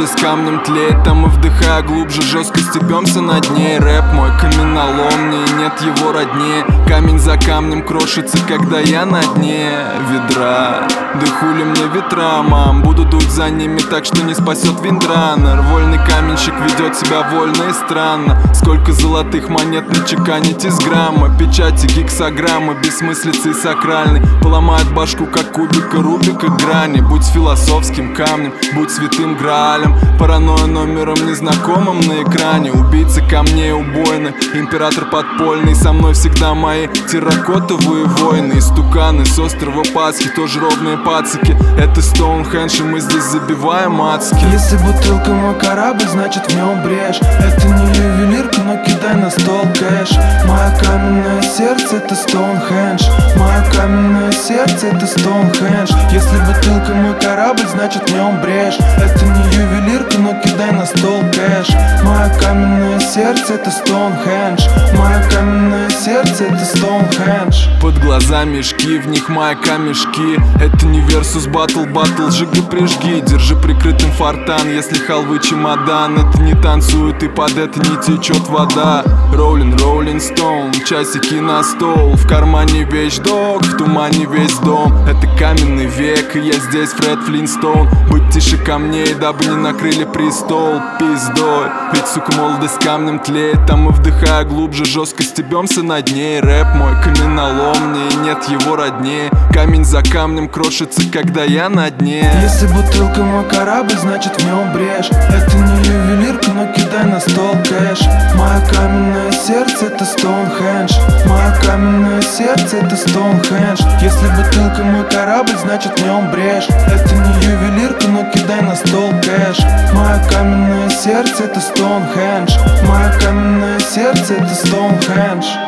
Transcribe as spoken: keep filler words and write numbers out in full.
молодость камнем тлеет, там мы вдыхая глубже, жестко стебемся над ней. Рэп мой каменолом, мне нет его роднее. Камень за камнем крошится, когда я на дне ведра. Да хули мне ветра, мам, буду дуть за ними так, что не спасет виндранер. Вольный каменщик ведет себя вольно и странно. Сколько золотых монет начеканить из грамма. Печати гексограммы, бессмыслицы и сакральной. Поломает башку, как кубика Рубика грани. Будь философским камнем, будь святым граалем. Паранойя номером незнакомым на экране. Убийца камней убойны, император подпольный. Со мной всегда мои терракотовые войны. Истуканы с острова Пасхи, тоже ровные пацики. Это Стоунхендж, и мы здесь забиваем адски. Если бутылка мой корабль, значит в нем брешь. Это не ювелирка, но кидай на стол кэш. Мое каменное сердце это Стоунхендж. Мое каменное сердце это Стоунхендж. Если бутылка мой корабль, значит в нем брешь. Это не ювелирка, но кидай на стол кэш. Мое каменное сердце это Стоунхендж. Мое каменное сердце это Стоунхендж. Под глаза мешки, в них мои камешки. Это не версус батл, батл, жига прижги. Держи прикрытым фортан, если халвы чемодан. Это не танцует и под это не течет вода. Роллин, роллин стоун, часики на стол. В кармане вещдок, в тумане весь дом. Это каменный век, и я здесь Фред Флинстоун. Быть тише камней, дабы не накрыли престол пиздой. Ведь, сука, молодость камнем тлеет, там мы вдыхая глубже, жестко стебемся над ней. Рэп мой каменолом, мне нет его роднее. Камень за камнем крошится, когда я на дне. Если бутылка мой корабль, значит в нем брешь. Это не ювелирка, но кидай на стол кэш. Мое каменное сердце это Стоунхендж. Мое каменное сердце это Стоунхендж. Если бутылка мой корабль, значит в нем брешь. Это не ювелирка, но кидай на стол кэш. Мое каменное сердце это Стоунхендж. Мое каменное сердце это Стоунхендж.